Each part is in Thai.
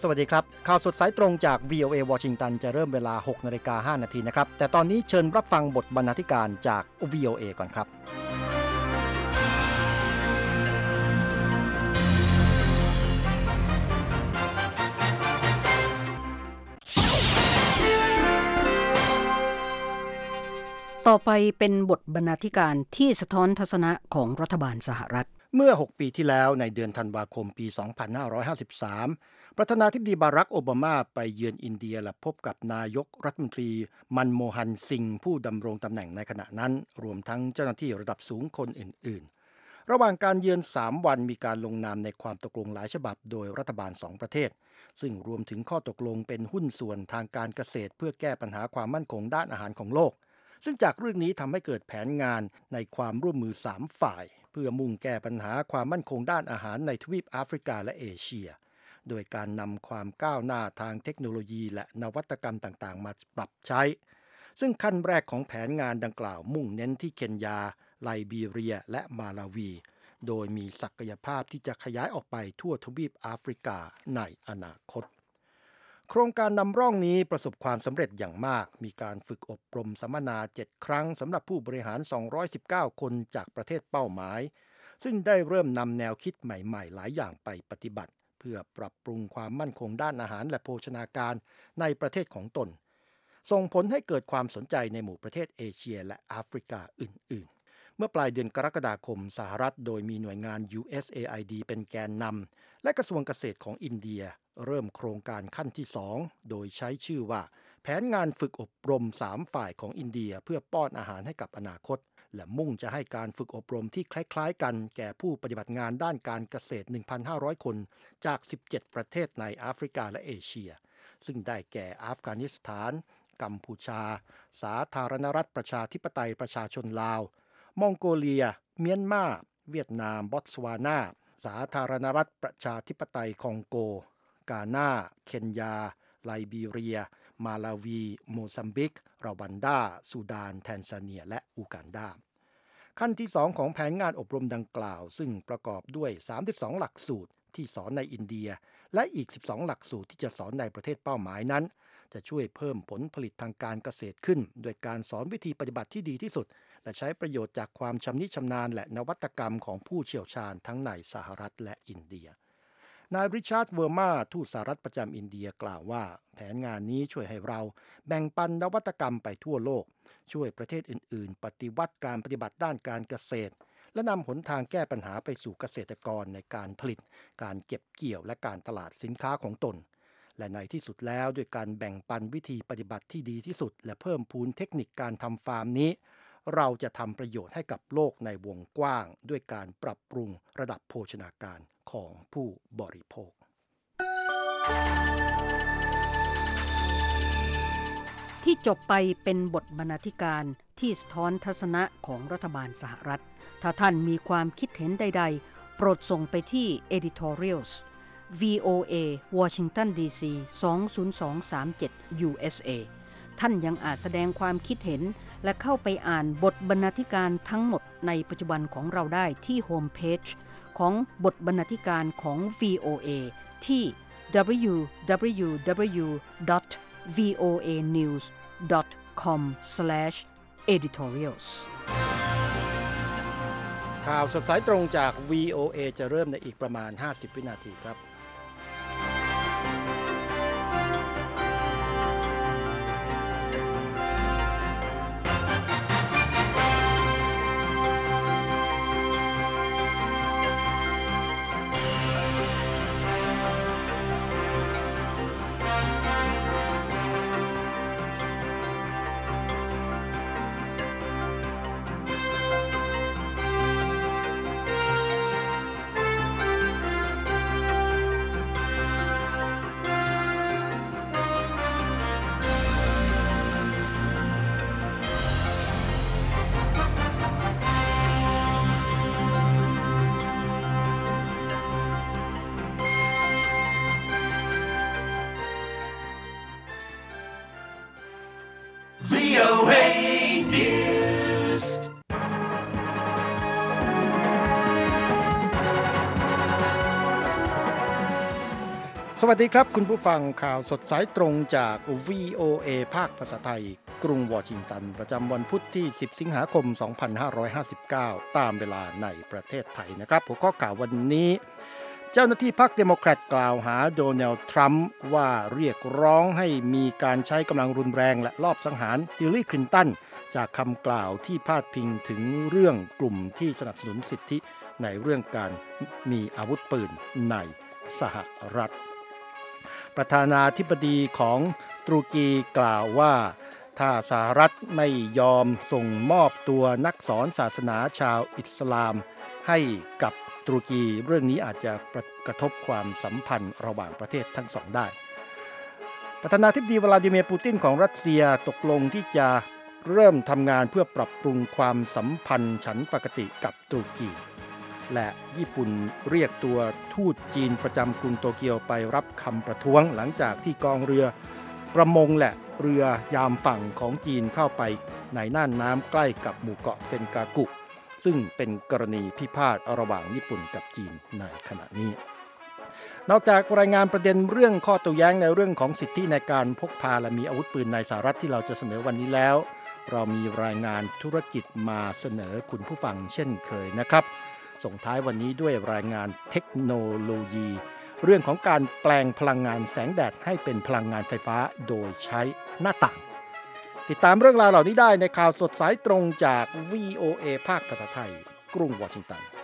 สวัสดีครับข่าวสดสายตรงจาก VOA วอชิงตันจะเริ่มเวลา 6:05 น.นะครับแต่ตอนนี้เชิญรับฟังบทบรรณาธิการจาก VOA ก่อนครับต่อไปเป็นบทบรรณาธิการที่สะท้อนทัศนะของรัฐบาลสหรัฐเมื่อ6ปีที่แล้วในเดือนธันวาคมปี 2553 ประธานาธิบดีบารักโอบามาไปเยือนอินเดียและพบกับนายกรัฐมนตรีมันโมฮันซิงห์ผู้ดำรงตำแหน่งในขณะนั้นรวมทั้งเจ้าหน้าที่ระดับสูงคนอื่นๆระหว่างการเยือน3วันมีการลงนามในความตกลงหลายฉบับโดยรัฐบาล2ประเทศซึ่งรวมถึงข้อตกลงเป็นหุ้นส่วนทางการเกษตรเพื่อแก้ปัญหาความมั่นคงด้านอาหารของโลกซึ่งจากเรื่องนี้ทำให้เกิดแผนงานในความร่วมมือ3ฝ่ายเพื่อมุ่งแก้ปัญหาความมั่นคงด้านอาหารในทวีปแอฟริกาและเอเชียโดยการนำความก้าวหน้าทางเทคโนโลยีและนวัตกรรมต่างๆมาปรับใช้ซึ่งขั้นแรกของแผนงานดังกล่าวมุ่งเน้นที่เคนยาไลบีเรียและมาลาวีโดยมีศักยภาพที่จะขยายออกไปทั่วทวีปแอฟริกาในอนาคตโครงการนำร่องนี้ประสบความสำเร็จอย่างมากมีการฝึกอบรมสัมมนา7ครั้งสำหรับผู้บริหาร219คนจากประเทศเป้าหมายซึ่งได้เริ่มนำแนวคิดใหม่ๆหลายอย่างไปปฏิบัติเพื่อปรับปรุงความมั่นคงด้านอาหารและโภชนาการในประเทศของตนส่งผลให้เกิดความสนใจในหมู่ประเทศเอเชียและแอฟริกาอื่นๆเมื่อปลายเดือนกรกฎาคมสหรัฐโดยมีหน่วยงาน USAID เป็นแกนนำและกระทรวงเกษตรของอินเดียเริ่มโครงการขั้นที่2โดยใช้ชื่อว่าแผนงานฝึกอบรม3ฝ่ายของอินเดียเพื่อป้อนอาหารให้กับอนาคตและมุ่งจะให้การฝึกอบรมที่คล้ายๆกันแก่ผู้ปฏิบัติงานด้านการเกษตร 1,500 คนจาก17ประเทศในแอฟริกาและเอเชียซึ่งได้แก่อัฟกานิสถานกัมพูชาสาธารณรัฐประชาธิปไตยประชาชนลาวมองโกเลียเมียนมาเวียดนามบอตสวานาสาธารณรัฐประชาธิปไตยคองโกกานาเคนยาไลบีเรียมาลาวีโมซัมบิกรวันดาซูดานแทนซาเนียและอูกันดาขั้นที่2ของแผนงานอบรมดังกล่าวซึ่งประกอบด้วย32หลักสูตรที่สอนในอินเดียและอีก12หลักสูตรที่จะสอนในประเทศเป้าหมายนั้นจะช่วยเพิ่มผลผลิตทางการเกษตรขึ้นโดยการสอนวิธีปฏิบัติที่ดีที่สุดและใช้ประโยชน์จากความชำนิชำนาญและนวัตกรรมของผู้เชี่ยวชาญทั้งในสหรัฐและอินเดียนายริชาร์ดเวอร์มาทูตสหรัฐประจำอินเดียกล่าวว่าแผนงานนี้ช่วยให้เราแบ่งปันนวัตกรรมไปทั่วโลกช่วยประเทศอื่นๆปฏิวัติการปฏิบัติด้านการเกษตรและนำหนทางแก้ปัญหาไปสู่เกษตรกรในการผลิตการเก็บเกี่ยวและการตลาดสินค้าของตนและในที่สุดแล้วด้วยการแบ่งปันวิธีปฏิบัติที่ดีที่สุดและเพิ่มพูนเทคนิคการทำฟาร์มนี้เราจะทำประโยชน์ให้กับโลกในวงกว้างด้วยการปรับปรุงระดับโภชนาการของผู้บริโภคที่จบไปเป็นบทบรรณาธิการที่สะท้อนทัศนะของรัฐบาลสหรัฐถ้าท่านมีความคิดเห็นใดๆโปรดส่งไปที่ editorials VOA Washington DC 20237 USA ท่านยังอาจแสดงความคิดเห็นและเข้าไปอ่านบทบรรณาธิการทั้งหมดในปัจจุบันของเราได้ที่โฮมเพจของบทบรรณาธิการของ VOA ที่ www.voanews.com/editorials ข่าวสดสายตรงจาก VOA จะเริ่มในอีกประมาณ50วินาทีครับวัสดีครับคุณผู้ฟังข่าวสดสายตรงจาก VOA ภาคภาษาไทยกรุงวอชิงตันประจำวันพุธที่10สิงหาคม2559ตามเวลาในประเทศไทยนะครับหัวข้อข่าววันนี้เจ้าหน้าที่พรรคเดโมแครตกล่าวหาโดนัลด์ทรัมป์ว่าเรียกร้องให้มีการใช้กำลังรุนแรงและลอบสังหารฮิลลารีคลินตันจากคำกล่าวที่พาดพิงถึงเรื่องกลุ่มที่สนับสนุนสิทธิในเรื่องการมีอาวุธปืนในสหรัฐประธานาธิบดีของตุรกีกล่าวว่าถ้าสหรัฐไม่ยอมส่งมอบตัวนักสอนศาสนาชาวอิสลามให้กับตุรกีเรื่องนี้อาจจะกระทบความสัมพันธ์ระหว่างประเทศทั้งสองได้ประธานาธิบดีวลาดิเมียร์ปูตินของรัสเซียตกลงที่จะเริ่มทำงานเพื่อปรับปรุงความสัมพันธ์ฉันปกติกับตุรกีและญี่ปุ่นเรียกตัวทูตจีนประจำกรุงโตเกียวไปรับคำประท้วงหลังจากที่กองเรือประมงและเรือยามฝั่งของจีนเข้าไปในน่านน้ำใกล้กับหมู่เกาะเซนกากุซึ่งเป็นกรณีพิพาทระหว่างญี่ปุ่นกับจีนในขณะนี้นอกจากรายงานประเด็นเรื่องข้อโต้แย้งในเรื่องของสิทธิในการพกพาและมีอาวุธปืนในสหรัฐที่เราจะเสนอวันนี้แล้วเรามีรายงานธุรกิจมาเสนอคุณผู้ฟังเช่นเคยนะครับส่งท้ายวันนี้ด้วยรายงานเทคโนโลยีเรื่องของการแปลงพลังงานแสงแดดให้เป็นพลังงานไฟฟ้าโดยใช้หน้าต่างติดตามเรื่องราวเหล่านี้ได้ในข่าวสดสายตรงจาก VOA ภาคภาษาไทยกรุงวอชิงตัน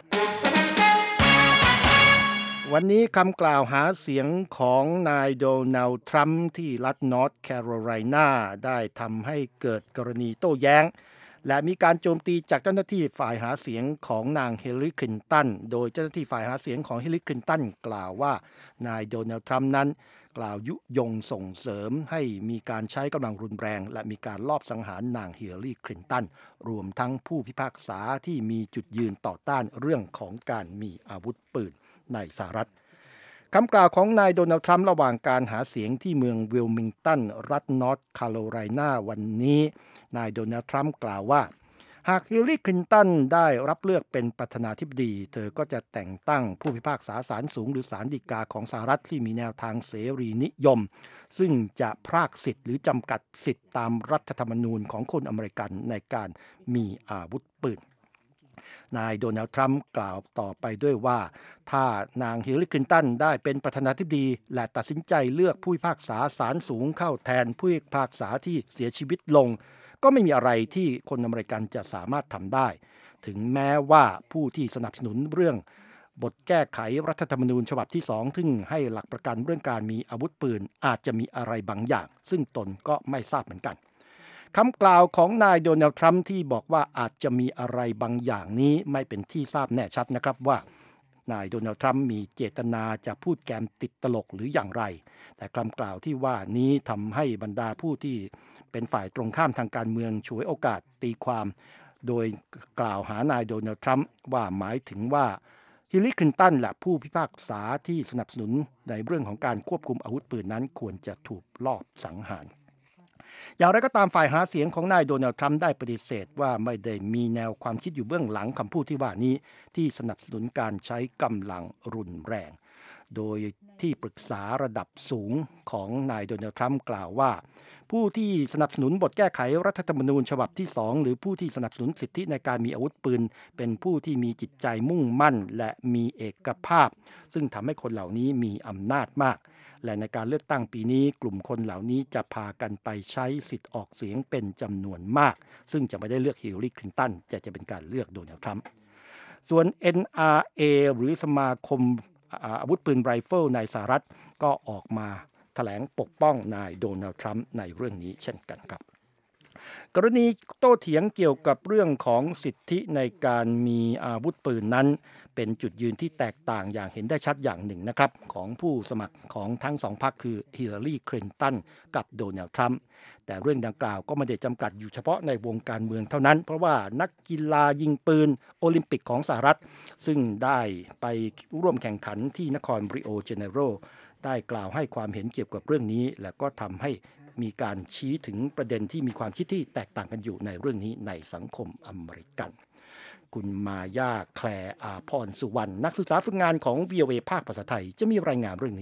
วันนี้คำกล่าวหาเสียงของนายโดนัลด์ทรัมป์ที่รัฐนอร์ทแคโรไลนาได้ทำให้เกิดกรณีโต้แย้งและมีการโจมตีจากเจ้าหน้าที่ฝ่ายหาเสียงของนางฮิลลารีคลินตันโดยเจ้าหน้าที่ฝ่ายหาเสียงของฮิลลารีคลินตันกล่าวว่านายโดนัลด์ทรัมป์นั้นกล่าวยุยงส่งเสริมให้มีการใช้กำลังรุนแรงและมีการลอบสังหารนางฮิลลารีคลินตันรวมทั้งผู้พิพากษาที่มีจุดยืนต่อต้านเรื่องของการมีอาวุธปืนในสหรัฐคำกล่าวของนายโดนัลด์ทรัมป์ระหว่างการหาเสียงที่เมืองวิลมิงตันรัฐนอร์ทแคโรไลนาวันนี้นายโดนัลด์ทรัมป์กล่าวว่าหากฮิลลารีคลินตันได้รับเลือกเป็นประธานาธิบดีเธอก็จะแต่งตั้งผู้พิพากษาศาลสูงหรือศาลฎีกาของสหรัฐที่มีแนวทางเสรีนิยมซึ่งจะพรากสิทธิ์หรือจำกัดสิทธิ์ตามรัฐธรรมนูญของคนอเมริกันในการมีอาวุธปืนนายโดนัลด์ทรัมป์กล่าวต่อไปด้วยว่าถ้านางฮิลลารีคลินตันได้เป็นประธานาธิบดีและตัดสินใจเลือกผู้พิพากษาศาลสูงเข้าแทนผู้พิพากษาที่เสียชีวิตลงก็ไม่มีอะไรที่คนอเมริกันจะสามารถทำได้ถึงแม้ว่าผู้ที่สนับสนุนเรื่องบทแก้ไขรัฐธรรมนูญฉบับที่2ซึ่งให้หลักประกันเรื่องการมีอาวุธปืนอาจจะมีอะไรบางอย่างซึ่งตนก็ไม่ทราบเหมือนกันคำกล่าวของนายโดนัลด์ทรัมป์ที่บอกว่าอาจจะมีอะไรบางอย่างนี้ไม่เป็นที่ทราบแน่ชัดนะครับว่านายโดนัลด์ทรัมป์มีเจตนาจะพูดแกมติดตลกหรืออย่างไรแต่คำกล่าวที่ว่านี้ทำให้บรรดาผู้ที่เป็นฝ่ายตรงข้ามทางการเมืองฉวยโอกาสตีความโดยกล่าวหานายโดนัลด์ทรัมป์ว่าหมายถึงว่าฮิลลารีคลินตันและผู้พิพากษาที่สนับสนุนในเรื่องของการควบคุมอาวุธปืนนั้นควรจะถูกลอบสังหารอย่างไรก็ตามฝ่ายหาเสียงของนายโดนัลด์ทรัมป์ได้ปฏิเสธว่าไม่ได้มีแนวความคิดอยู่เบื้องหลังคำพูดที่ว่านี้ที่สนับสนุนการใช้กำลังรุนแรงโดยที่ปรึกษาระดับสูงของนายโดนัลด์ทรัมป์กล่าวว่าผู้ที่สนับสนุนบทแก้ไขรัฐธรรมนูญฉบับที่2หรือผู้ที่สนับสนุนสิทธิในการมีอาวุธปืนเป็นผู้ที่มีจิตใจมุ่งมั่นและมีเอกภาพซึ่งทำให้คนเหล่านี้มีอำนาจมากและในการเลือกตั้งปีนี้กลุ่มคนเหล่านี้จะพากันไปใช้สิทธิ์ออกเสียงเป็นจำนวนมากซึ่งจะไม่ได้เลือกฮิลลารีคลินตันจะเป็นการเลือกโดนัลด์ทรัมป์ส่วน NRA หรือสมาคมอาวุธปืนไรเฟิลในสหรัฐก็ออกมาแถลงปกป้องนายโดนัลด์ทรัมป์ในเรื่องนี้เช่นกันครับกรณีโต้เถียงเกี่ยวกับเรื่องของสิทธิในการมีอาวุธปืนนั้นเป็นจุดยืนที่แตกต่างอย่างเห็นได้ชัดอย่างหนึ่งนะครับของผู้สมัครของทั้งสองพรรคคือฮิลลารีคลินตันกับโดนัลด์ทรัมป์แต่เรื่องดังกล่าวก็ไม่ได้จำกัดอยู่เฉพาะในวงการเมืองเท่านั้นเพราะว่านักกีฬายิงปืนโอลิมปิกของสหรัฐซึ่งได้ไปร่วมแข่งขันที่นครริโอเจเนโรได้กล่าวให้ความเห็นเกี่ยวกับเรื่องนี้และก็ทำให้มีการชี้ถึงประเด็นที่มีความคิดที่แตกต่างกันอยู่ในเรื่องนี้ในสังคมอเมริกันคุณมาย่าแคลอาพรสุวรรณนักศึกษาฝึกงานของ VOA ภาคภาษาไทยจะมีรายงานเรื่องนี้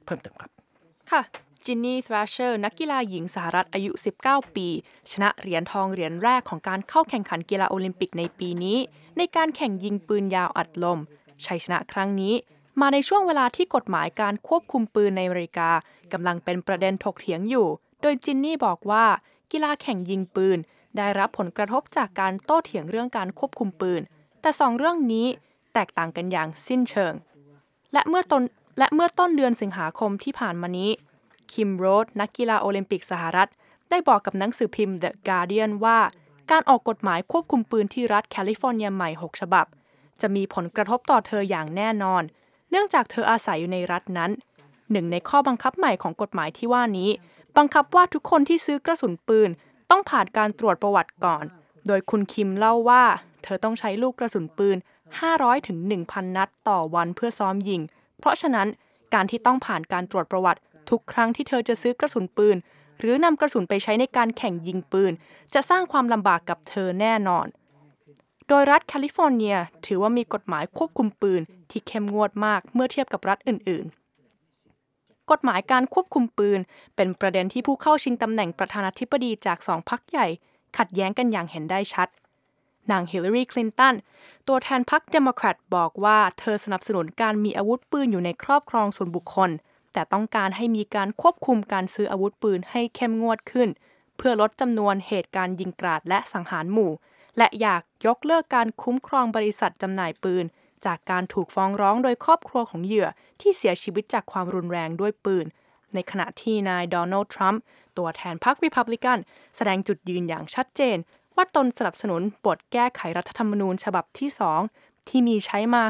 เพิ่มเติมครับค่ะจินนี่ ทรัชเชอร์นักกีฬาหญิงสหรัฐอายุ19ปีชนะเหรียญทองเหรียญแรกของการเข้าแข่งขันกีฬาโอลิมปิกในปีนี้ในการแข่งยิงปืนยาวอัดลมชัยชนะครั้งนี้มาในช่วงเวลาที่กฎหมายการควบคุมปืนในอเมริกากำลังเป็นประเด็นถกเถียงอยู่โดยจินนี่บอกว่ากีฬาแข่งยิงปืนได้รับผลกระทบจากการโต้เถียงเรื่องการควบคุมปืนแต่สองเรื่องนี้แตกต่างกันอย่างสิ้นเชิงและเมื่อต้นเดือนสิงหาคมที่ผ่านมานี้คิมโรธนักกีฬาโอลิมปิกสหรัฐได้บอกกับหนังสือพิมพ์ The Guardian ว่าการออกกฎหมายควบคุมปืนที่รัฐแคลิฟอร์เนียใหม่6ฉบับจะมีผลกระทบต่อเธออย่างแน่นอนเนื่องจากเธออาศัยอยู่ในรัฐนั้นหนึ่งในข้อบังคับใหม่ของกฎหมายที่ว่านี้บังคับว่าทุกคนที่ซื้อกระสุนปืนต้องผ่านการตรวจประวัติก่อนโดยคุณคิมเล่าว่าเธอต้องใช้ลูกกระสุนปืน500 ถึง 1,000 นัดต่อวันเพื่อซ้อมยิงเพราะฉะนั้นการที่ต้องผ่านการตรวจประวัติทุกครั้งที่เธอจะซื้อกระสุนปืนหรือนำกระสุนไปใช้ในการแข่งยิงปืนจะสร้างความลำบากกับเธอแน่นอนโดยรัฐแคลิฟอร์เนียถือว่ามีกฎหมายควบคุมปืนที่เข้มงวดมากเมื่อเทียบกับรัฐอื่นๆกฎหมายการควบคุมปืนเป็นประเด็นที่ผู้เข้าชิงตำแหน่งประธานาธิบดีจาก2 พรรคใหญ่ขัดแย้งกันอย่างเห็นได้ชัดนางฮิลลารี คลินตันตัวแทนพรรคเดโมแครตบอกว่าเธอสนับสนุนการมีอาวุธปืนอยู่ในครอบครองส่วนบุคคลแต่ต้องการให้มีการควบคุมการซื้ออาวุธปืนให้เข้มงวดขึ้นเพื่อลดจำนวนเหตุการณ์ยิงกราดและสังหารหมู่และอยากยกเลิกการคุ้มครองบริษัทจำหน่ายปืนจากการถูกฟ้องร้องโดยครอบครัวของเหยื่อที่เสียชีวิตจากความรุนแรงด้วยปืนในขณะที่นายโดนัลด์ทรัมป์ตัวแทนพรรครีพับลิกันแสดงจุดยืนอย่างชัดเจนว่าตนสนับสนุนบทแก้ไขรัฐธรรมนูญฉบับที่2ที่มีใช้มา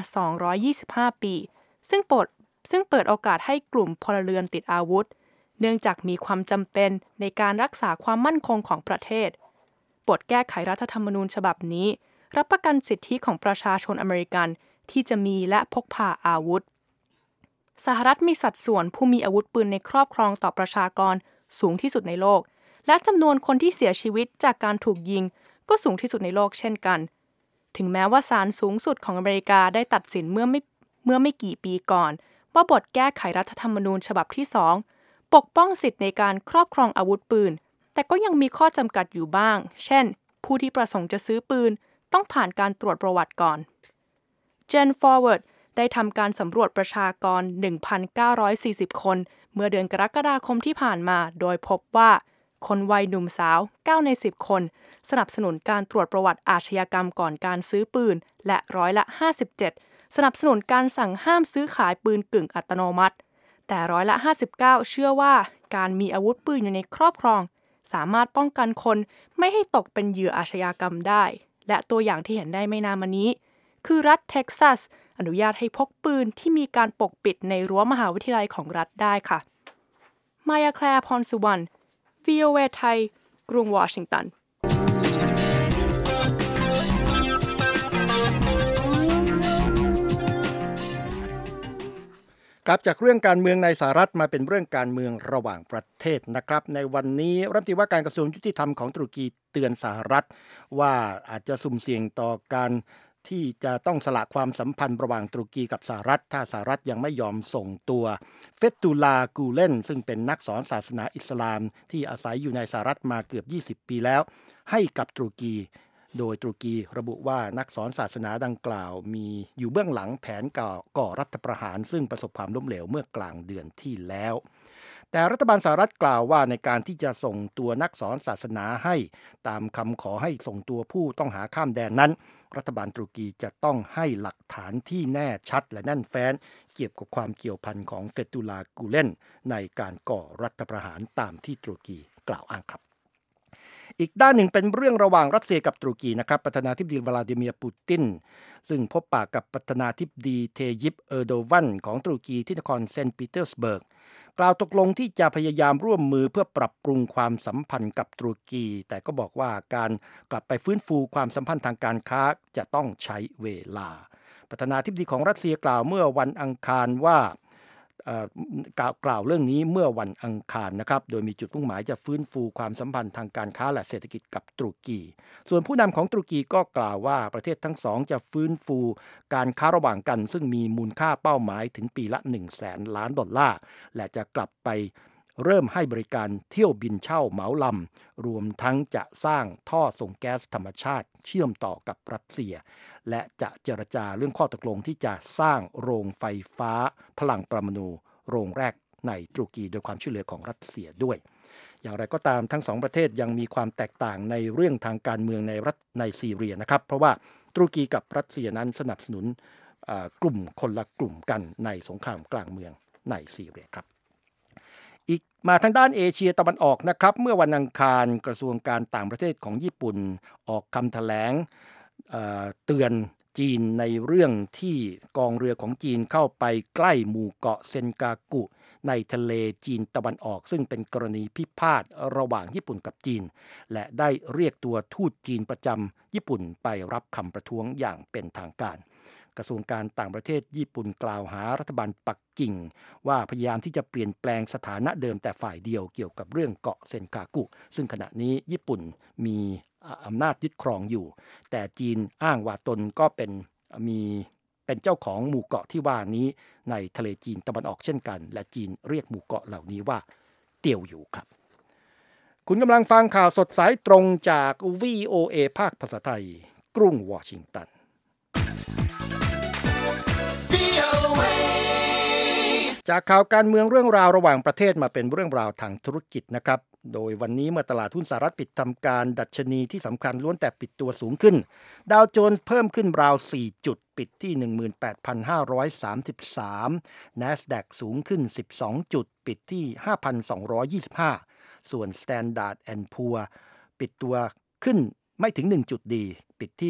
225ปีซึ่งเปิดโอกาสให้กลุ่มพลเรือนติดอาวุธเนื่องจากมีความจำเป็นในการรักษาความมั่นคงของประเทศบทแก้ไขรัฐธรรมนูญฉบับนี้รับประกันสิทธิของประชาชนอเมริกันที่จะมีและพกพาอาวุธสหรัฐมีสัดส่วนผู้มีอาวุธปืนในครอบครองต่อประชากรสูงที่สุดในโลกและจำนวนคนที่เสียชีวิตจากการถูกยิงก็สูงที่สุดในโลกเช่นกันถึงแม้ว่าศาลสูงสุดของอเมริกาได้ตัดสินเมื่อไม่กี่ปีก่อนว่าบทแก้ไขรัฐธรรมนูญฉบับที่2ปกป้องสิทธิในการครอบครองอาวุธปืนแต่ก็ยังมีข้อจำกัดอยู่บ้างเช่นผู้ที่ประสงค์จะซื้อปืนต้องผ่านการตรวจประวัติก่อน Gen Forward ได้ทำการสำรวจประชากร 1,940 คนเมื่อเดือนกรกฎาคมที่ผ่านมาโดยพบว่าคนวัยหนุ่มสาว9 ใน 10 คนสนับสนุนการตรวจประวัติอาชญากรรมก่อนการซื้อปืนและ57%สนับสนุนการสั่งห้ามซื้อขายปืนกึ่งอัตโนมัติแต่59%เชื่อว่าการมีอาวุธปืนอยู่ในครอบครองสามารถป้องกันคนไม่ให้ตกเป็นเหยื่ออาชญากรรมได้และตัวอย่างที่เห็นได้ไม่นานมานี้คือรัฐเท็กซัสอนุญาตให้พกปืนที่มีการปกปิดในรั้วมหาวิทยาลัยของรัฐได้ค่ะมายาแคลร์ พรสุวรรณ VOA ไทยกรุงวอชิงตันกลับจากเรื่องการเมืองในสหรัฐมาเป็นเรื่องการเมืองระหว่างประเทศนะครับในวันนี้รัฐมนตรีว่าการกระทรวงยุติธรรมของตุรกีเตือนสหรัฐว่าอาจจะสุ่มเสี่ยงต่อการที่จะต้องสละความสัมพันธ์ระหว่างตุรกีกับสหรัฐถ้าสหรัฐยังไม่ยอมส่งตัวเฟตุลา กูเลนซึ่งเป็นนักสอนศาสนาอิสลามที่อาศัยอยู่ในสหรัฐมาเกือบ20 ปีแล้วให้กับตุรกีโดยตุรกีระบุว่านักสอนศาสนาดังกล่าวมีอยู่เบื้องหลังแผนก่อรัฐประหารซึ่งประสบความล้มเหลวเมื่อกลางเดือนที่แล้วแต่รัฐบาลสหรัฐกล่าวว่าในการที่จะส่งตัวนักสอนศาสนาให้ตามคำขอให้ส่งตัวผู้ต้องหาข้ามแดนนั้นรัฐบาลตุรกีจะต้องให้หลักฐานที่แน่ชัดและแน่นแฟ้นเกี่ยวกับความเกี่ยวพันของเฟตุลา กูเลนในการก่อรัฐประหารตามที่ตุรกีกล่าวอ้างครับอีกด้านหนึ่งเป็นเรื่องระหว่างรัสเซียกับตุรกีนะครับประธานาธิบดีวลาดิเมียร์ปูตินซึ่งพบปะกับประธานาธิบดีเทยิป เออร์โดวันของตุรกีที่นครเซนต์ปีเตอร์สเบิร์กกล่าวตกลงที่จะพยายามร่วมมือเพื่อปรับปรุงความสัมพันธ์กับตุรกีแต่ก็บอกว่าการกลับไปฟื้นฟูความสัมพันธ์ทางการค้าจะต้องใช้เวลาประธานาธิบดีของรัสเซียกล่าวเมื่อวันอังคารว่ากล่าวเรื่องนี้เมื่อวันอังคารนะครับโดยมีจุดมุ่งหมายจะฟื้นฟูความสัมพันธ์ทางการค้าและเศรษฐกิจกับตุรกีส่วนผู้นำของตุรกีก็กล่าวว่าประเทศทั้งสองจะฟื้นฟูการค้าระหว่างกันซึ่งมีมูลค่าเป้าหมายถึงปีละ 100,000 ล้านดอลลาร์และจะกลับไปเริ่มให้บริการเที่ยวบินเช่าเหมาลำรวมทั้งจะสร้างท่อส่งแก๊สธรรมชาติเชื่อมต่อกับรัสเซียและจะเจรจาเรื่องข้อตกลงที่จะสร้างโรงไฟฟ้าพลังปรมาณูโรงแรกในตุรกีโดยความช่วยเหลือของรัสเซียด้วยอย่างไรก็ตามทั้งสองประเทศยังมีความแตกต่างในเรื่องทางการเมืองในซีเรียนะครับเพราะว่าตุรกีกับรัสเซียนั้นสนับสนุนกลุ่มคนละกลุ่มกันในสงครามกลางเมืองในซีเรียครับอีกมาทางด้านเอเชียตะวันออกนะครับเมื่อวันอังคารกระทรวงการต่างประเทศของญี่ปุ่นออกคำแถลงเตือนจีนในเรื่องที่กองเรือของจีนเข้าไปใกล้หมู่เกาะเซนกากุในทะเลจีนตะวันออกซึ่งเป็นกรณีพิพาทระหว่างญี่ปุ่นกับจีนและได้เรียกตัวทูตจีนประจำญี่ปุ่นไปรับคำประท้วงอย่างเป็นทางการกระทรวงการต่างประเทศญี่ปุ่นกล่าวหารัฐบาลปักกิ่งว่าพยายามที่จะเปลี่ยนแปลงสถานะเดิมแต่ฝ่ายเดียวเกี่ยวกับเรื่องเกาะเซนกากุซึ่งขณะนี้ญี่ปุ่นมีอำนาจยึดครองอยู่แต่จีนอ้างว่าตนก็เป็นเจ้าของหมู่เกาะที่ว่านี้ในทะเลจีนตะวันออกเช่นกันและจีนเรียกหมู่เกาะเหล่านี้ว่าเตียวอยู่ครับคุณกำลังฟังข่าวสดสายตรงจาก VOA ภาคภาษาไทยกรุงวอชิงตันจากข่าวการเมืองเรื่องราวระหว่างประเทศมาเป็นเรื่องราวทางธุรกิจนะครับโดยวันนี้เมื่อตลาดหุ้นสหรัฐปิดทำการดัชนีที่สำคัญล้วนแต่ปิดตัวสูงขึ้นดาวโจนส์เพิ่มขึ้นราว4จุดปิดที่ 18,533 NASDAQ สูงขึ้น12จุดปิดที่ 5,225 ส่วน Standard & Poor ปิดตัวขึ้นไม่ถึง1จุดดีปิดที่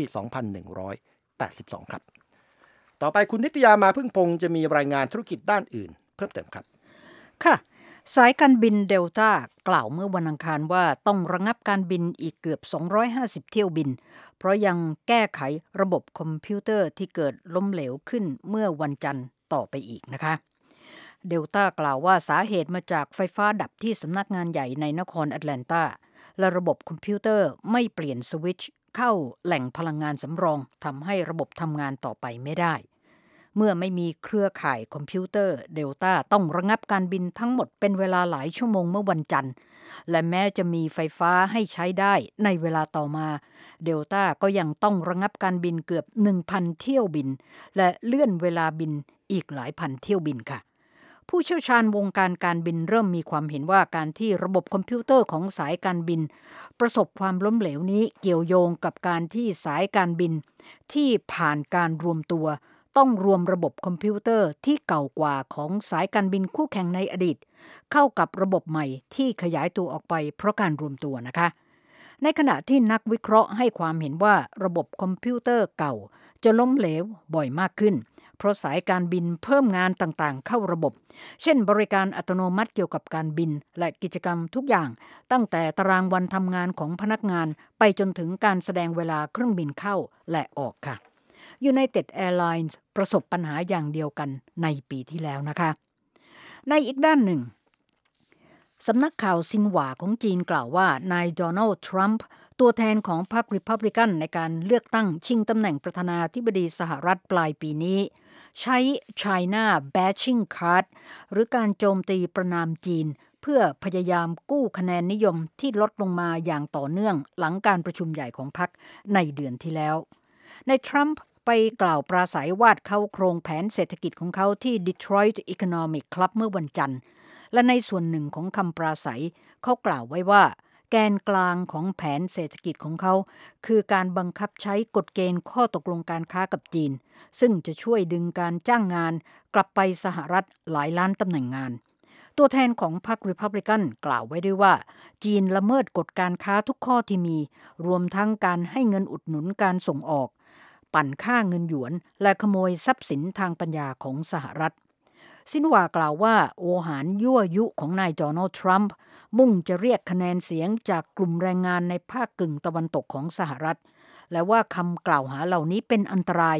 2,182 ครับต่อไปคุณนิตยามาพึ่งพงษ์จะมีรายงานธุรกิจด้านอื่นเพิ่มเติมครับค่ะสายการบินเดลต้ากล่าวเมื่อวันอังคารว่าต้องระงับการบินอีกเกือบ250เที่ยวบินเพราะยังแก้ไขระบบคอมพิวเตอร์ที่เกิดล้มเหลวขึ้นเมื่อวันจันทร์ต่อไปอีกนะคะเดลต้ากล่าวว่าสาเหตุมาจากไฟฟ้าดับที่สำนักงานใหญ่ในนครแอตแลนตาและระบบคอมพิวเตอร์ไม่เปลี่ยนสวิตช์เข้าแหล่งพลังงานสำรองทำให้ระบบทำงานต่อไปไม่ได้เมื่อไม่มีเครือข่ายคอมพิวเตอร์เดลต้าต้องระงับการบินทั้งหมดเป็นเวลาหลายชั่วโมงเมื่อวันจันทร์และแม้จะมีไฟฟ้าให้ใช้ได้ในเวลาต่อมาเดลต้าก็ยังต้องระงับการบินเกือบ 1,000 เที่ยวบินและเลื่อนเวลาบินอีกหลายพันเที่ยวบินค่ะผู้เชี่ยวชาญวงการการบินเริ่มมีความเห็นว่าการที่ระบบคอมพิวเตอร์ของสายการบินประสบความล้มเหลวนี้เกี่ยวโยงกับการที่สายการบินที่ผ่านการรวมตัวต้องรวมระบบคอมพิวเตอร์ที่เก่ากว่าของสายการบินคู่แข่งในอดีตเข้ากับระบบใหม่ที่ขยายตัวออกไปเพราะการรวมตัวนะคะในขณะที่นักวิเคราะห์ให้ความเห็นว่าระบบคอมพิวเตอร์เก่าจะล้มเหลวบ่อยมากขึ้นเพราะสายการบินเพิ่มงานต่างๆเข้าระบบเช่นบริการอัตโนมัติเกี่ยวกับการบินและกิจกรรมทุกอย่างตั้งแต่ตารางวันทำงานของพนักงานไปจนถึงการแสดงเวลาเครื่องบินเข้าและออกค่ะUnited Airlines ประสบปัญหาอย่างเดียวกันในปีที่แล้วนะคะในอีกด้านหนึ่งสำนักข่าวซินหวาของจีนกล่าวว่านายโดนัลด์ทรัมป์ตัวแทนของพรรครีพับลิกันในการเลือกตั้งชิงตำแหน่งประธานาธิบดีสหรัฐปลายปีนี้ใช้ China Bashing Card หรือการโจมตีประณามจีนเพื่อพยายามกู้คะแนนนิยมที่ลดลงมาอย่างต่อเนื่องหลังการประชุมใหญ่ของพรรคในเดือนที่แล้วนายทรัมป์ไปกล่าวปราศัยวาดเข้าโครงแผนเศรษฐกิจของเขาที่ Detroit Economic Club เมื่อวันจันทร์และในส่วนหนึ่งของคำปราศัยเขากล่าวไว้ว่าแกนกลางของแผนเศรษฐกิจของเขาคือการบังคับใช้กฎเกณฑ์ข้อตกลงการค้ากับจีนซึ่งจะช่วยดึงการจ้างงานกลับไปสหรัฐหลายล้านตำแหน่งงานตัวแทนของพรรครีพับลิกันกล่าวไว้ด้วยว่าจีนละเมิดกฎการค้าทุกข้อที่มีรวมทั้งการให้เงินอุดหนุนการส่งออกปั่นค่าเงินหยวนและขโมยทรัพย์สินทางปัญญาของสหรัฐซินหวากล่าวว่าโอหารยั่วยุของนายโดนัลด์ทรัมป์มุ่งจะเรียกคะแนนเสียงจากกลุ่มแรงงานในภาคกึ่งตะวันตกของสหรัฐและว่าคำกล่าวหาเหล่านี้เป็นอันตราย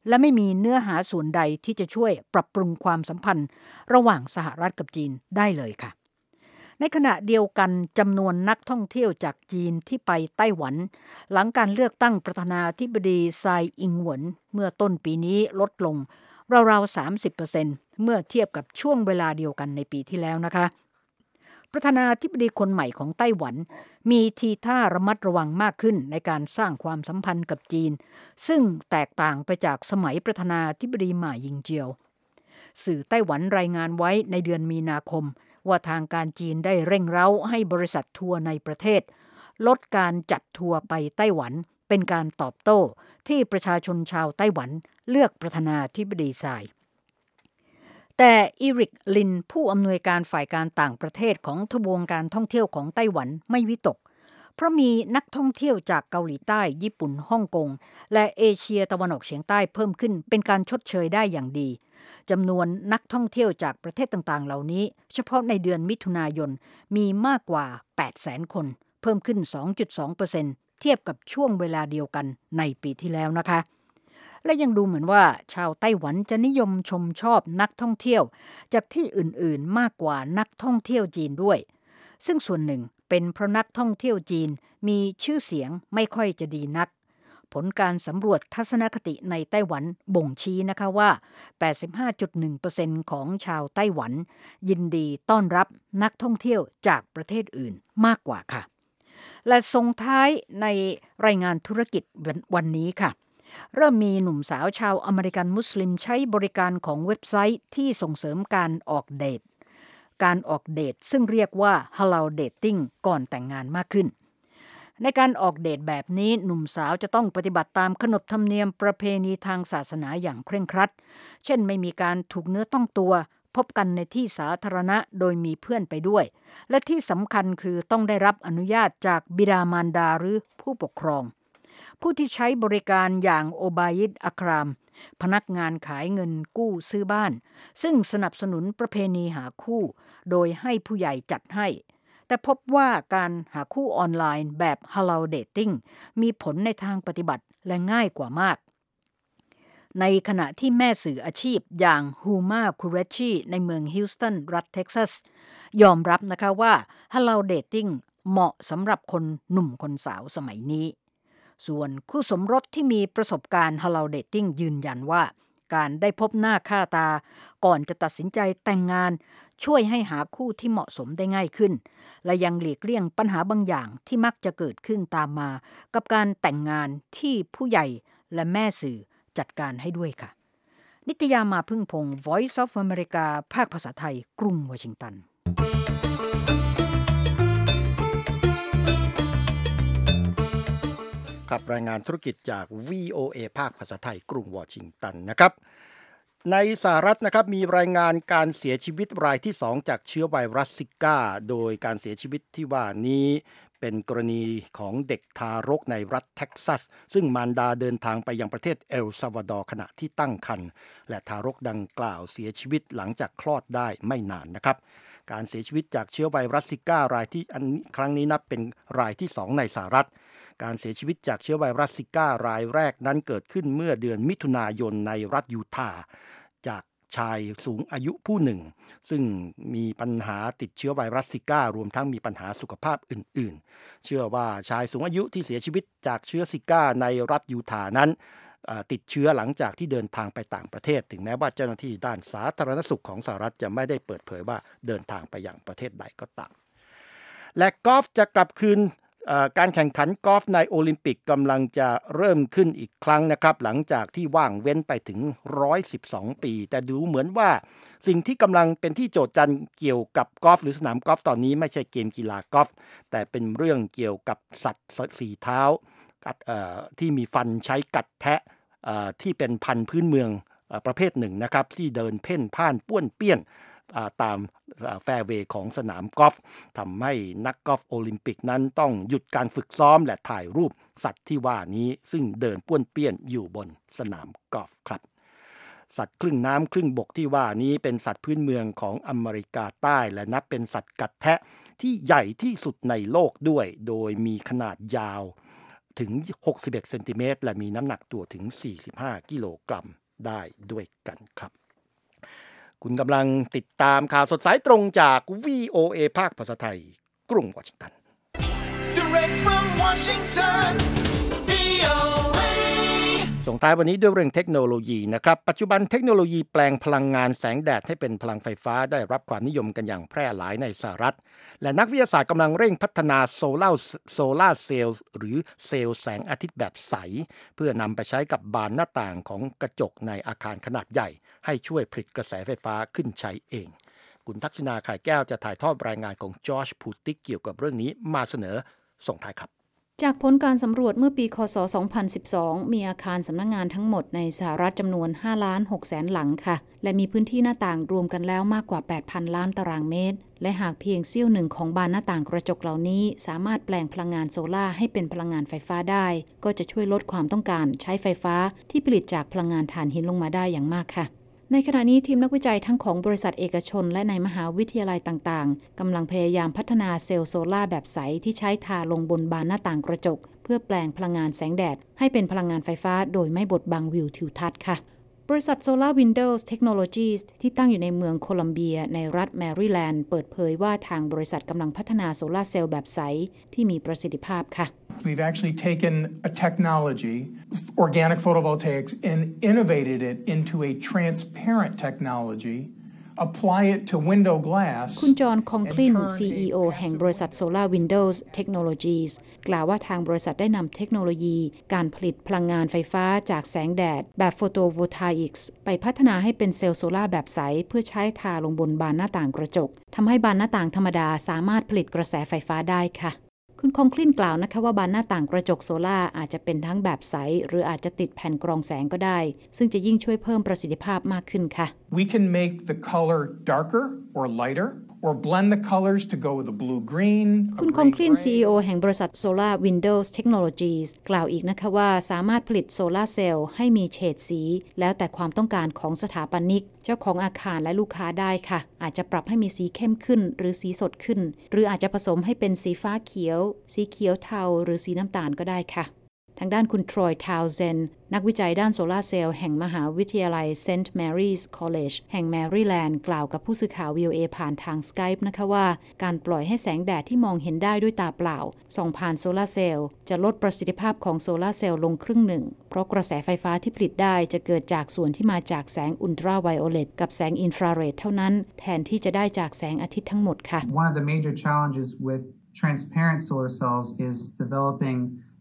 และไม่มีเนื้อหาส่วนใดที่จะช่วยปรับปรุงความสัมพันธ์ระหว่างสหรัฐกับจีนได้เลยค่ะในขณะเดียวกันจำนวนนักท่องเที่ยวจากจีนที่ไปไต้หวันหลังการเลือกตั้งประธานาธิบดีไซอิงเหวินเมื่อต้นปีนี้ลดลงราวๆ 30% เมื่อเทียบกับช่วงเวลาเดียวกันในปีที่แล้วนะคะประธานาธิบดีคนใหม่ของไต้หวันมีทีท่าระมัดระวังมากขึ้นในการสร้างความสัมพันธ์กับจีนซึ่งแตกต่างไปจากสมัยประธานาธิบดีหม่ายิงเจียวสื่อไต้หวันรายงานไว้ในเดือนมีนาคมว่าทางการจีนได้เร่งเร้าให้บริษัททัวร์ในประเทศลดการจัดทัวร์ไปไต้หวันเป็นการตอบโต้ที่ประชาชนชาวไต้หวันเลือกประธานาธิบดีไซแต่อีริกลินผู้อำนวยการฝ่ายการต่างประเทศของทบวงการท่องเที่ยวของไต้หวันไม่วิตกเพราะมีนักท่องเที่ยวจากเกาหลีใต้ญี่ปุ่นฮ่องกงและเอเชียตะวันออกเฉียงใต้เพิ่มขึ้นเป็นการชดเชยได้อย่างดีจำนวนนักท่องเที่ยวจากประเทศต่างๆเหล่านี้เฉพาะในเดือนมิถุนายนมีมากกว่า 800,000 คนเพิ่มขึ้น 2.2% เทียบกับช่วงเวลาเดียวกันในปีที่แล้วนะคะและยังดูเหมือนว่าชาวไต้หวันจะนิยมชมชอบนักท่องเที่ยวจากที่อื่นๆมากกว่านักท่องเที่ยวจีนด้วยซึ่งส่วนหนึ่งเป็นเพราะนักท่องเที่ยวจีนมีชื่อเสียงไม่ค่อยจะดีนักผลการสำรวจทัศนคติในไต้หวันบ่งชี้นะคะว่า 85.1% ของชาวไต้หวันยินดีต้อนรับนักท่องเที่ยวจากประเทศอื่นมากกว่าค่ะและส่งท้ายในรายงานธุรกิจวันนี้ค่ะเริ่มมีหนุ่มสาวชาวอเมริกันมุสลิมใช้บริการของเว็บไซต์ที่ส่งเสริมการออกเดทซึ่งเรียกว่า Halal Dating ก่อนแต่งงานมากขึ้นในการออกเดทแบบนี้หนุ่มสาวจะต้องปฏิบัติตามขนบธรรมเนียมประเพณีทางศาสนาอย่างเคร่งครัดเช่นไม่มีการถูกเนื้อต้องตัวพบกันในที่สาธารณะโดยมีเพื่อนไปด้วยและที่สำคัญคือต้องได้รับอนุญาตจากบิดามารดาหรือผู้ปกครองผู้ที่ใช้บริการอย่างโอบายิดอัครามพนักงานขายเงินกู้ซื้อบ้านซึ่งสนับสนุนประเพณีหาคู่โดยให้ผู้ใหญ่จัดให้แต่พบว่าการหาคู่ออนไลน์แบบ Halal Dating มีผลในทางปฏิบัติและง่ายกว่ามากในขณะที่แม่สื่ออาชีพอย่างฮูมาคูเรชีในเมืองฮิวสตันรัฐเท็กซัสยอมรับนะคะว่า Halal Dating เหมาะสำหรับคนหนุ่มคนสาวสมัยนี้ส่วนคู่สมรสที่มีประสบการณ์ Halal Dating ยืนยันว่าการได้พบหน้าค่าตาก่อนจะตัดสินใจแต่งงานช่วยให้หาคู่ที่เหมาะสมได้ง่ายขึ้นและยังหลีกเลี่ยงปัญหาบางอย่างที่มักจะเกิดขึ้นตามมากับการแต่งงานที่ผู้ใหญ่และแม่สื่อจัดการให้ด้วยค่ะนิตยามาพึ่งพงศ์ Voice of America ภาคภาษาไทยกรุงวอชิงตันครับรายงานธุรกิจจาก VOA ภาคภาษาไทยกรุงวอชิงตันนะครับในสหรัฐนะครับมีรายงานการเสียชีวิตรายที่2จากเชื้อไวรัสซิก้าโดยการเสียชีวิตที่ว่านี้เป็นกรณีของเด็กทารกในรัฐเท็กซัสซึ่งมารดาเดินทางไปยังประเทศเอลซัลวาดอร์ขณะที่ตั้งครรภ์และทารกดังกล่าวเสียชีวิตหลังจากคลอดได้ไม่นานนะครับการเสียชีวิตจากเชื้อไวรัสซิก้ารายที่ครั้งนี้นับเป็นรายที่2ในสหรัฐการเสียชีวิตจากเชื้อไวรัสซิก้ารายแรกนั้นเกิดขึ้นเมื่อเดือนมิถุนายนในรัฐยูทาห์จากชายสูงอายุผู้หนึ่งซึ่งมีปัญหาติดเชื้อไวรัสซิก้ารวมทั้งมีปัญหาสุขภาพอื่นๆเชื่อว่าชายสูงอายุที่เสียชีวิตจากเชื้อซิก้าในรัฐยูทาห์นั้นติดเชื้อหลังจากที่เดินทางไปต่างประเทศถึงแม้ว่าเจ้าหน้าที่ด้านสาธารณสุขของสหรัฐจะไม่ได้เปิดเผยว่าเดินทางไปยังประเทศใดก็ตามและกอล์ฟจะกลับคืนการแข่งขันกอล์ฟในโอลิมปิกกำลังจะเริ่มขึ้นอีกครั้งนะครับหลังจากที่ว่างเว้นไปถึง112ปีแต่ดูเหมือนว่าสิ่งที่กำลังเป็นที่โจทย์จันเกี่ยวกับกอล์ฟหรือสนามกอล์ฟตอนนี้ไม่ใช่เกมกีฬากอล์ฟแต่เป็นเรื่องเกี่ยวกับสัตว์สี่เท้าที่มีฟันใช้กัดแทะที่เป็นพันธุ์พื้นเมืองประเภทหนึ่งนะครับที่เดินเพ่นพ่านป้วนเปี้ยนตามแฟร์เวย์ของสนามกอล์ฟทำให้นักกอล์ฟโอลิมปิกนั้นต้องหยุดการฝึกซ้อมและถ่ายรูปสัตว์ที่ว่านี้ซึ่งเดินป้วนเปี้ยนอยู่บนสนามกอล์ฟครับสัตว์ครึ่งน้ำครึ่งบกที่ว่านี้เป็นสัตว์พื้นเมืองของอเมริกาใต้และนับเป็นสัตว์กัดแทะที่ใหญ่ที่สุดในโลกด้วยโดยมีขนาดยาวถึง61เซนติเมตรและมีน้ำหนักตัวถึง45กิโลกรัมได้ด้วยกันครับคุณกำลังติดตามข่าวสดสายตรงจาก VOA ภาคภาษาไทยกรุงวอชิงตัน Direct from Washingtonส่งท้ายวันนี้ด้วยเรื่องเทคโนโลยีนะครับปัจจุบันเทคโนโลยีแปลงพลังงานแสงแดดให้เป็นพลังไฟฟ้าได้รับความนิยมกันอย่างแพร่หลายในสหรัฐและนักวิทยาศาสตร์กำลังเร่งพัฒนาโซลาร์เซลล์หรือเซลล์แสงอาทิตย์แบบใสเพื่อนำไปใช้กับบานหน้าต่างของกระจกในอาคารขนาดใหญ่ให้ช่วยผลิตกระแสไฟฟ้าขึ้นใช้เองคุณทักษิณาไข่แก้วจะถ่ายทอดรายงานของจอร์จพูติกเกี่ยวกับเรื่องนี้มาเสนอส่งท้ายครับจากผลการสำรวจเมื่อปีคศ 2012 มีอาคารสำนักงานทั้งหมดในสหรัฐจำนวน 5,600,000 หลังค่ะและมีพื้นที่หน้าต่างรวมกันแล้วมากกว่า 8,000 ล้านตารางเมตรและหากเพียงเสี้ยวหนึ่งของบานหน้าต่างกระจกเหล่านี้สามารถแปลงพลังงานโซล่าร์ให้เป็นพลังงานไฟฟ้าได้ก็จะช่วยลดความต้องการใช้ไฟฟ้าที่ผลิตจากพลังงานถ่านหินลงมาได้อย่างมากค่ะในขณะนี้ทีมนักวิจัยทั้งของบริษัทเอกชนและในมหาวิทยาลัยต่างๆกำลังพยายามพัฒนาเซลล์โซล่าร์แบบใสที่ใช้ทาลงบนบานหน้าต่างกระจกเพื่อแปลงพลังงานแสงแดดให้เป็นพลังงานไฟฟ้าโดยไม่บดบังวิวทิวทัศน์ค่ะบริษัท Solar Windows Technologies ที่ตั้งอยู่ในเมืองโคลัมเบียในรัฐแมริแลนด์เปิดเผยว่าทางบริษัทกำลังพัฒนาโซลาร์เซลล์แบบใสที่มีประสิทธิภาพค่ะ We've actually taken a technology, organic photovoltaics, and innovated it into a transparent technology, apply it to window glass. คุณจอห์น คองคลิน CEO แห่งบริษัท Solar Windows Technologies กล่าวว่าทางบริษัทได้นำเทคโนโลยีการผลิตพลังงานไฟฟ้าจากแสงแดดแบบโฟโตโวลตาอิกส์ไปพัฒนาให้เป็นเซลล์โซล่าแบบใสเพื่อใช้ทาลงบนบานหน้าต่างกระจกทำให้บานหน้าต่างธรรมดาสามารถผลิตกระแสไฟฟ้าได้ค่ะคุณคองคลินกล่าวนะคะว่าบานหน้าต่างกระจกโซล่าอาจจะเป็นทั้งแบบใสหรืออาจจะติดแผ่นกรองแสงก็ได้ซึ่งจะยิ่งช่วยเพิ่มประสิทธิภาพมากขึ้นค่ะ We can make the color darker or lighter or blend the colors to go with a blue-green. คุณคองคลิน CEO แห่งบริษัท Solar Windows Technologies กล่าวอีกนะคะว่าสามารถผลิตโซลาร์เซลล์ให้มีเฉดสีแล้วแต่ความต้องการของสถาปนิกเจ้าของอาคารและลูกค้าได้ค่ะอาจจะปรับให้มีสีเข้มขึ้นหรือสีสดขึ้นหรืออาจจะผสมให้เป็นสีฟ้าเขียวสีเขียวเทาหรือสีน้ำตาลก็ได้ค่ะทางด้านคุณทรอย ทาวเซนนักวิจัยด้านโซลาร์เซลล์แห่งมหาวิทยาลัย St. Mary's College แห่งแมริแลนด์กล่าวกับผู้สื่อข่าว VOA ผ่านทาง Skype นะคะว่าการปล่อยให้แสงแดดที่มองเห็นได้ด้วยตาเปล่าส่องผ่านโซลาร์เซลล์จะลดประสิทธิภาพของโซลาร์เซลล์ลงครึ่งหนึ่งเพราะกระแสไฟฟ้าที่ผลิตได้จะเกิดจากส่วนที่มาจากแสงอุลตราไวโอเลตกับแสงอินฟราเรดเท่านั้นแทนที่จะได้จากแสงอาทิตย์ทั้งหมดค่ะ One of the major challenges with transparent solar cells is developing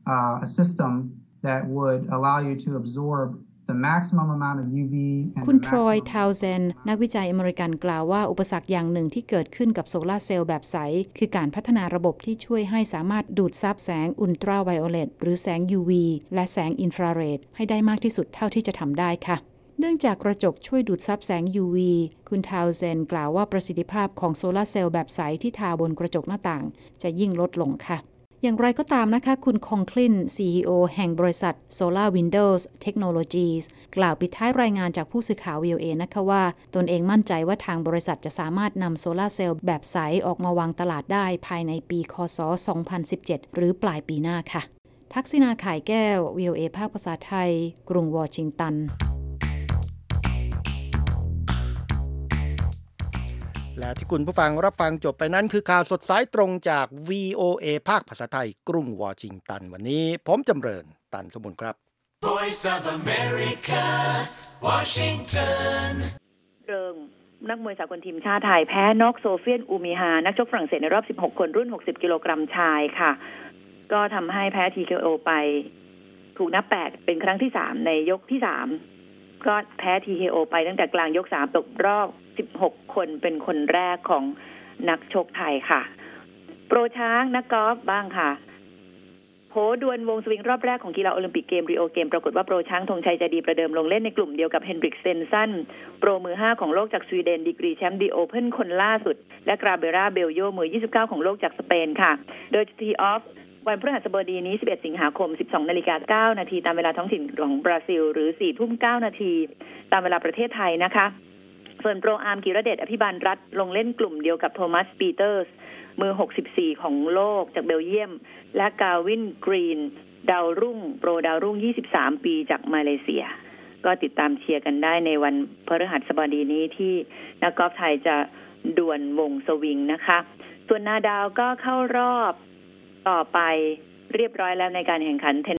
a system that would allow you to absorb the maximum amount of UV คุณทรอย ทาวเซนนักวิจัยอเมริกันกล่าวว่าอุปสรรคอย่างหนึ่งที่เกิดขึ้นกับโซลาร์เซลล์แบบใสคือการพัฒนาระบบที่ช่วยให้สามารถดูดซับแสงอุลตราไวโอเลตหรือแสง UV และแสงอินฟราเรดให้ได้มากที่สุดเท่าที่จะทำได้ค่ะเนื่องจากกระจกช่วยดูดซับแสง UV คุณทาวเซนกล่าวว่าประสิทธิภาพของโซลาร์เซลล์แบบใสที่ทาบนกระจกหน้าต่างจะยิ่งลดลงค่ะอย่างไรก็ตามนะคะคุณคองคลิน CEO แห่งบริษัท Solar Windows Technologies กล่าวปิดท้ายรายงานจากผู้สื่อข่าว VOA นะคะว่าตนเองมั่นใจว่าทางบริษัทจะสามารถนำโซลาร์เซลล์แบบใสออกมาวางตลาดได้ภายในปีคศ 2017 หรือปลายปีหน้าค่ะทักษิณา ข่ายแก้ว VOA ภาคภาษาไทยกรุงวอชิงตันและที่คุณผู้ฟังรับฟังจบไปนั้นคือข่าวสดสายตรงจาก VOA ภาคภาษาไทยกรุงวอชิงตันวันนี้ผมจำเริญตันสมุนครับ Voice of America Washington เริงนักมวยสากลทีมชาติไทยแพ้น็อกโซเฟียนอูมิฮานักชกฝรั่งเศสในรอบ16คนรุ่น60กิโลกรัมชายค่ะก็ทำให้แพ้ TKO ไปถูกนับ8เป็นครั้งที่3ในยกที่3ก็แพ้ TKO ไปตั้งแต่กลางยก3ตกรอบ16คนเป็นคนแรกของนักชกไทยค่ะโปรช้างนักกอล์ฟบ้างค่ะโผดวลวงสวิงรอบแรกของกีฬาโอลิมปิกเกมริโอเกมปรากฏว่าโปรช้างธงชัยใจดีประเดิมลงเล่นในกลุ่มเดียวกับเฮนดริกเซนสันโปรมือ5ของโลกจากสวีเดนดีกรีแชมป์ดีโอเพ่นคนล่าสุดและกราเบราเบลโยมือ29ของโลกจากสเปนค่ะโดยทีออฟวันพฤหัสบดีนี้11สิงหาคม 12:09 น.ตามเวลาท้องถิ่นของบราซิลหรือ 4:09 น.ตามเวลาประเทศไทยนะคะส่วนโปรอาร์มกิรเดชอภิบาลรัฐลงเล่นกลุ่มเดียวกับโทมัสปีเตอร์สมือ64ของโลกจากเบลเยียมและกาวินกรีนดาวรุ่งโปรดาวรุ่ง23ปีจากมาเลเซียก็ติดตามเชียร์กันได้ในวันพฤหัสบดีนี้ที่นักกอล์ฟไทยจะดวลวงสวิงนะคะส่วนนาดาวก็เข้ารอบต่อไปเรียบร้อยแล้วในการแข่งขัน